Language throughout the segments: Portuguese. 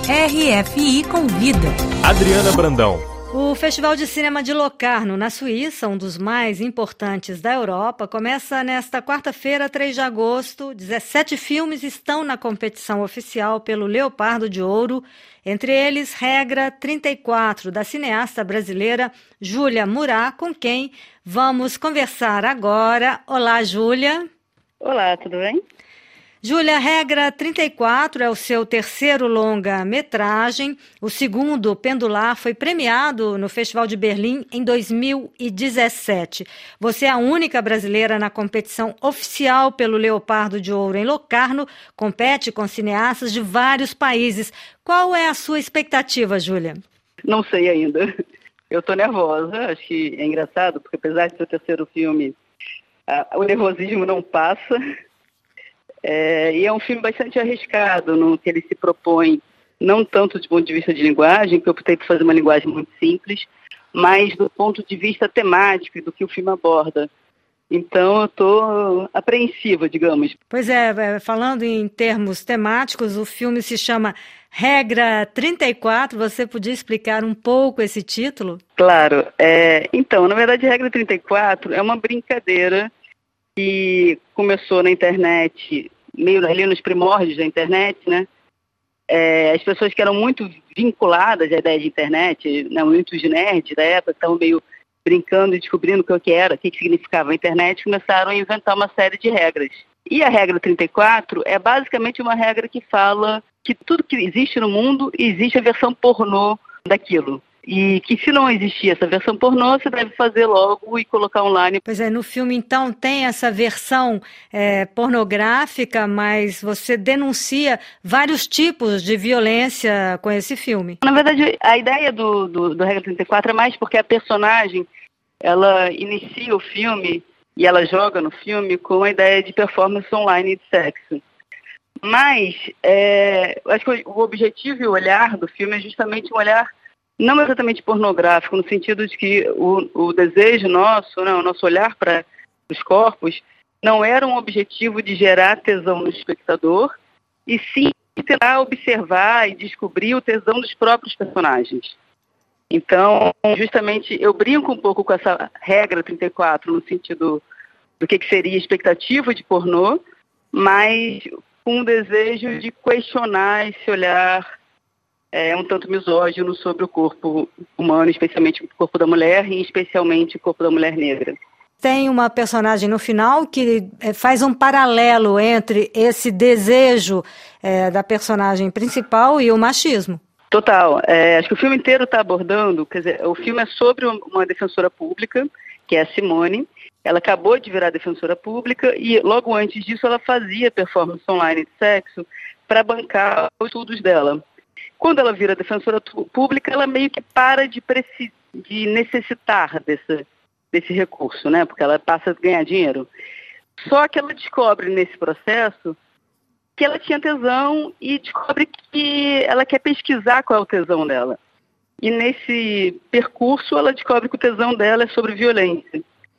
RFI Convida. Adriana Brandão. O Festival de Cinema de Locarno, na Suíça, um dos mais importantes da Europa, começa nesta quarta-feira, 3 de agosto. 17 filmes estão na competição oficial pelo Leopardo de Ouro, entre eles Regra 34, da cineasta brasileira Júlia Murat, com quem vamos conversar agora. Olá, Júlia. Olá, tudo bem? Júlia, Regra 34 é o seu terceiro longa-metragem. O segundo, Pendular, foi premiado no Festival de Berlim em 2017. Você é a única brasileira na competição oficial pelo Leopardo de Ouro em Locarno. Compete com cineastas de vários países. Qual é a sua expectativa, Júlia? Não sei ainda. Eu estou nervosa. Acho que é engraçado, porque apesar de ser o terceiro filme, o nervosismo não passa. E é um filme bastante arriscado no que ele se propõe, não tanto do ponto de vista de linguagem, que eu optei por fazer uma linguagem muito simples, mas do ponto de vista temático e do que o filme aborda. Então eu estou apreensiva, digamos. Pois é, falando em termos temáticos, o filme se chama Regra 34. Você podia explicar um pouco esse título? Claro. Então, na verdade, Regra 34 é uma brincadeira que começou na internet, meio ali nos primórdios da internet, né? As pessoas que eram muito vinculadas à ideia de internet, né, muitos nerds da época, estavam meio brincando e descobrindo o que era, o que significava a internet, começaram a inventar uma série de regras. E a regra 34 é basicamente uma regra que fala que tudo que existe no mundo, existe a versão pornô daquilo. E que se não existir essa versão pornô, você deve fazer logo e colocar online. Pois é, no filme então tem essa versão pornográfica, mas você denuncia vários tipos de violência com esse filme. Na verdade, a ideia do Regra 34 é mais porque a personagem, ela inicia o filme e ela joga no filme com a ideia de performance online de sexo. Mas, acho que o objetivo e o olhar do filme é justamente um olhar não exatamente pornográfico, no sentido de que o desejo nosso, né, o nosso olhar para os corpos, não era um objetivo de gerar tesão no espectador, e sim tentar observar e descobrir o tesão dos próprios personagens. Então, justamente, eu brinco um pouco com essa regra 34, no sentido do que seria expectativa de pornô, mas com o desejo de questionar esse olhar um tanto misógino sobre o corpo humano, especialmente o corpo da mulher e especialmente o corpo da mulher negra. Tem uma personagem no final que faz um paralelo entre esse desejo da personagem principal e o machismo. Total. Acho que o filme inteiro está abordando, quer dizer, o filme é sobre uma defensora pública, que é a Simone. Ela acabou de virar defensora pública e logo antes disso ela fazia performance online de sexo para bancar os estudos dela. Quando ela vira defensora pública, ela meio que para de necessitar desse recurso, né? Porque ela passa a ganhar dinheiro. Só que ela descobre nesse processo que ela tinha tesão e descobre que ela quer pesquisar qual é o tesão dela. E nesse percurso ela descobre que o tesão dela é sobre violência.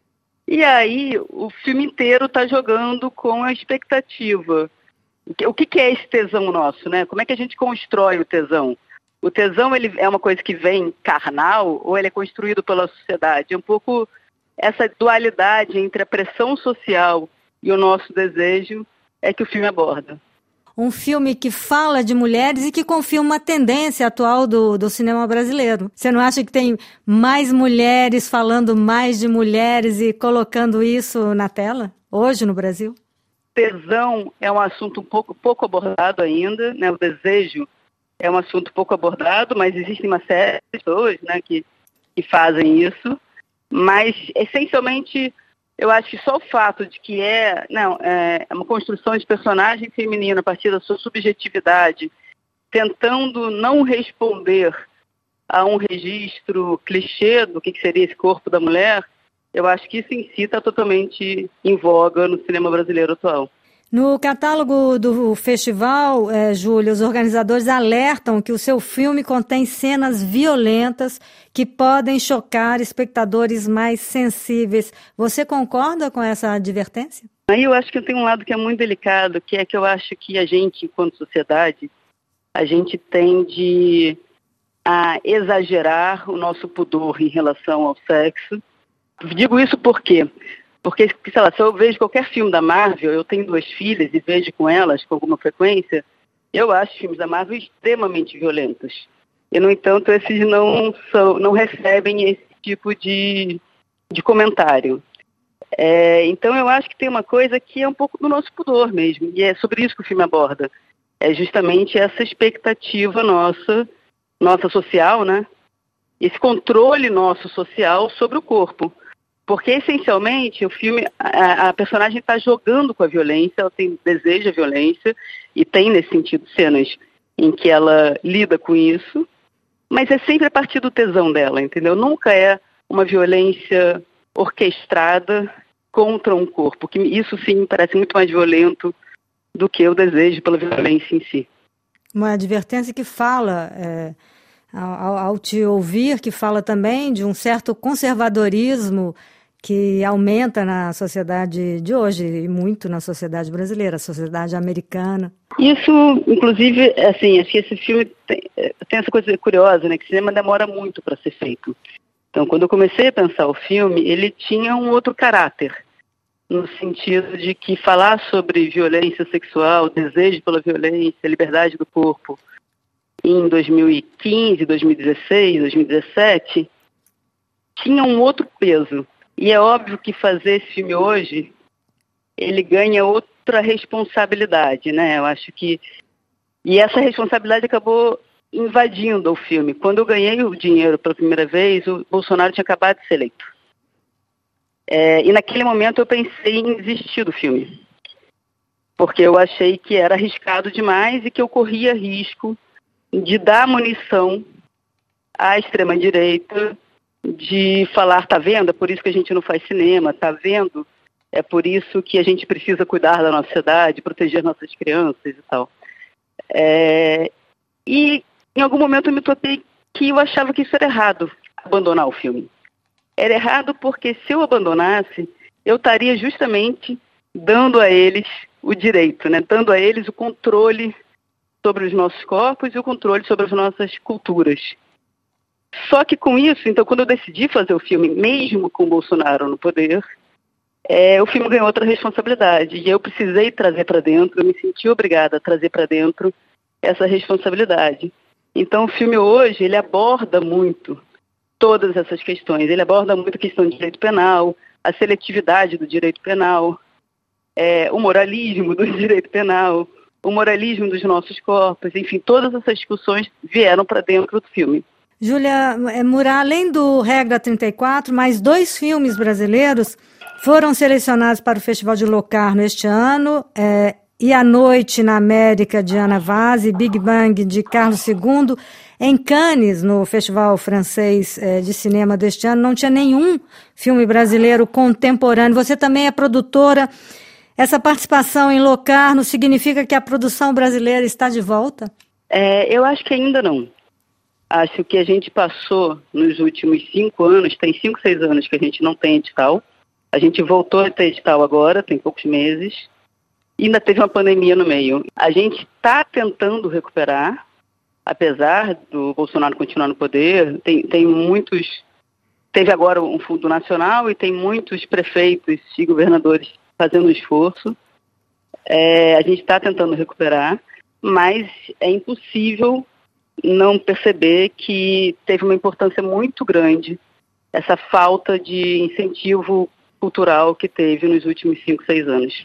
E aí o filme inteiro está jogando com a expectativa. O que é esse tesão nosso, né? Como é que a gente constrói o tesão? O tesão, ele é uma coisa que vem carnal ou ele é construído pela sociedade? É um pouco essa dualidade entre a pressão social e o nosso desejo é que o filme aborda. Um filme que fala de mulheres e que confirma a tendência atual do cinema brasileiro. Você não acha que tem mais mulheres falando mais de mulheres e colocando isso na tela hoje no Brasil? Tesão é um assunto pouco abordado ainda, né? O desejo é um assunto pouco abordado, mas existem uma série de pessoas, né, que fazem isso. Mas, essencialmente, eu acho que só o fato de que é uma construção de personagem feminino a partir da sua subjetividade, tentando não responder a um registro clichê do que seria esse corpo da mulher, eu acho que isso em si está totalmente em voga no cinema brasileiro atual. No catálogo do festival, Júlia, os organizadores alertam que o seu filme contém cenas violentas que podem chocar espectadores mais sensíveis. Você concorda com essa advertência? Aí eu acho que tem um lado que é muito delicado, que é que eu acho que a gente, enquanto sociedade, a gente tende a exagerar o nosso pudor em relação ao sexo. Digo isso por quê? Porque, sei lá, se eu vejo qualquer filme da Marvel, eu tenho 2 filhas e vejo com elas com alguma frequência, eu acho filmes da Marvel extremamente violentos. E, no entanto, esses não recebem esse tipo de comentário. Então, eu acho que tem uma coisa que é um pouco do nosso pudor mesmo, e é sobre isso que o filme aborda. É justamente essa expectativa nossa social, né? Esse controle nosso social sobre o corpo. Porque, essencialmente, o filme, a personagem está jogando com a violência, ela deseja a violência, e tem, nesse sentido, cenas em que ela lida com isso, mas é sempre a partir do tesão dela, entendeu? Nunca é uma violência orquestrada contra um corpo, que isso sim parece muito mais violento do que o desejo pela violência em si. Uma advertência que fala, ao te ouvir, que fala também de um certo conservadorismo que aumenta na sociedade de hoje, e muito na sociedade brasileira, a sociedade americana. Isso, inclusive, assim, acho que esse filme tem essa coisa curiosa, né, que o cinema demora muito para ser feito. Então, quando eu comecei a pensar o filme, ele tinha um outro caráter, no sentido de que falar sobre violência sexual, desejo pela violência, liberdade do corpo, em 2015, 2016, 2017, tinha um outro peso. E é óbvio que fazer esse filme hoje, ele ganha outra responsabilidade, né? Eu acho que... E essa responsabilidade acabou invadindo o filme. Quando eu ganhei o dinheiro pela primeira vez, o Bolsonaro tinha acabado de ser eleito. E naquele momento eu pensei em desistir do filme. Porque eu achei que era arriscado demais e que eu corria risco de dar munição à extrema-direita, de falar, tá vendo? É por isso que a gente não faz cinema, tá vendo? É por isso que a gente precisa cuidar da nossa cidade, proteger nossas crianças e tal. E em algum momento eu me toquei que eu achava que isso era errado, abandonar o filme. Era errado porque se eu abandonasse, eu estaria justamente dando a eles o direito, né? Dando a eles o controle sobre os nossos corpos e o controle sobre as nossas culturas. Só que com isso, então, quando eu decidi fazer o filme, mesmo com o Bolsonaro no poder, o filme ganhou outra responsabilidade. E eu precisei trazer para dentro, eu me senti obrigada a trazer para dentro essa responsabilidade. Então, o filme hoje, ele aborda muito todas essas questões. Ele aborda muito a questão do direito penal, a seletividade do direito penal, o moralismo do direito penal, o moralismo dos nossos corpos, enfim, todas essas discussões vieram para dentro do filme. Júlia Murat, além do Regra 34, mais 2 filmes brasileiros foram selecionados para o Festival de Locarno este ano, E a Noite na América, de Ana Vaz, e Big Bang, de Carlos II. Em Cannes, no Festival Francês de Cinema deste ano, não tinha nenhum filme brasileiro contemporâneo. Você também é produtora. Essa participação em Locarno significa que a produção brasileira está de volta? Eu acho que ainda não. Acho que a gente passou nos últimos 5 anos, tem 5, 6 anos que a gente não tem edital. A gente voltou a ter edital agora, tem poucos meses. E ainda teve uma pandemia no meio. A gente está tentando recuperar, apesar do Bolsonaro continuar no poder. Tem muitos... Teve agora um fundo nacional e tem muitos prefeitos e governadores fazendo um esforço. A gente está tentando recuperar, mas é impossível não perceber que teve uma importância muito grande essa falta de incentivo cultural que teve nos últimos 5, 6 anos.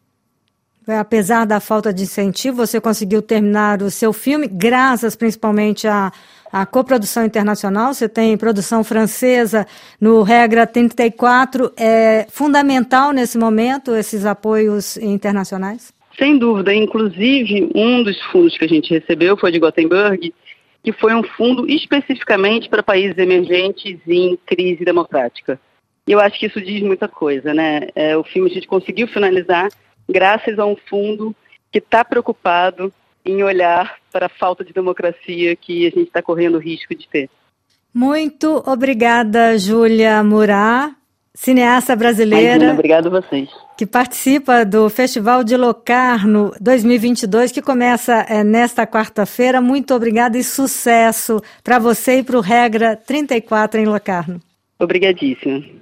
Apesar da falta de incentivo, você conseguiu terminar o seu filme, graças principalmente à coprodução internacional. Você tem produção francesa no Regra 34. É fundamental nesse momento esses apoios internacionais? Sem dúvida. Inclusive, um dos fundos que a gente recebeu foi de Gothenburg, que foi um fundo especificamente para países emergentes em crise democrática. E eu acho que isso diz muita coisa, né? O filme a gente conseguiu finalizar graças a um fundo que está preocupado em olhar para a falta de democracia que a gente está correndo o risco de ter. Muito obrigada, Júlia Murat. cineasta brasileira. Imagina, obrigado a vocês. Que participa do Festival de Locarno 2022, que começa nesta quarta-feira. Muito obrigada e sucesso para você e para o Regra 34 em Locarno. Obrigadíssima.